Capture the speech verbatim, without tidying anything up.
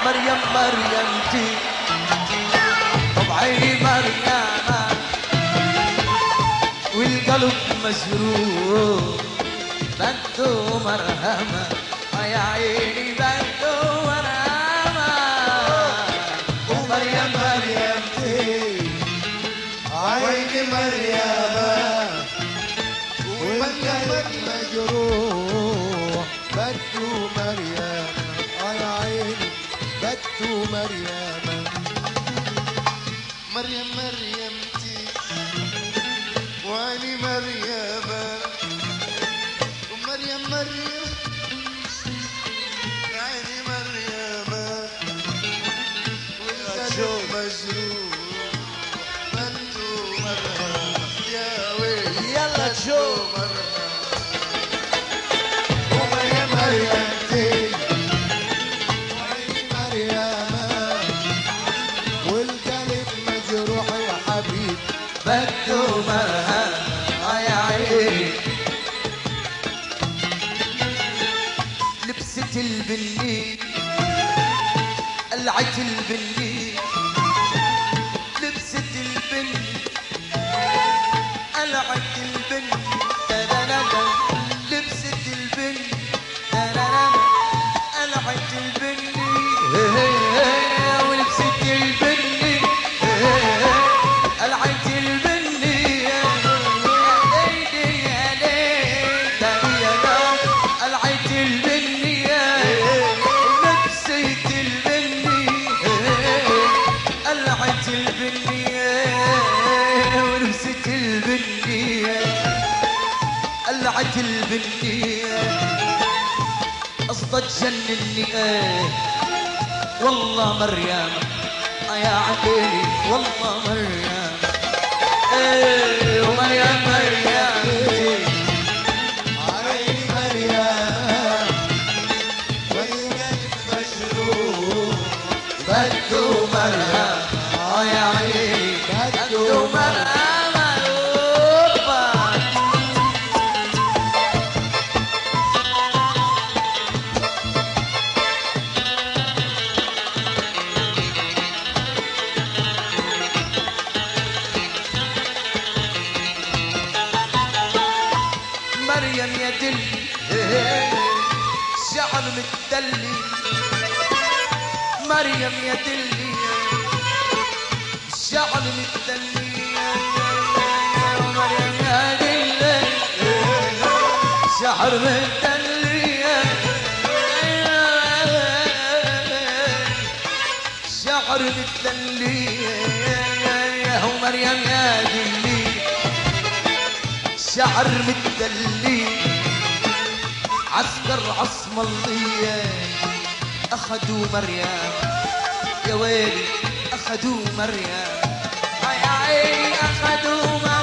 مريم مريمتي طبعي مريم والقلب مجروح بده مرهمة يا عيني بده مرهمة ومريم مريمتي عيني مريم والقلب مجروح بده مريم يا عيني بده مريم مريم مريمتي وعيني مريم ومريم مريم عيني مريم والقلب مجروح بده مريم يا ويلي يلا تشوف ومريم مريمتي وعيني مريم والقلب مجروح يا حبيبي بده مرهمة يا عيني لبست البني قلعت البني لبست البني قلعت البني ترارارا لبست البني ترارارا قلعت البني ولبست البني قلعت البني يا ليلي يا ليلي قلعت البني لبست البني قلعت البني ولبست البني قلعت البني قصدها تجنني ايه والله مريم يا عقلي والله مريم ايه ومريم مريم عيني مريم والقلب مجروح بده مرهم يا عيني بده مرهم أوبا. مريم يا دلي شعر متدلي مريم يا دلي شعر متدلي مريم يا دلي شعر متدلي شعر متدلي مريم يا دلي شعر متدلي عسكر عصم الله أخذوا مريم يا ويلي أخذوا مريم يا عيني أخذوا مريم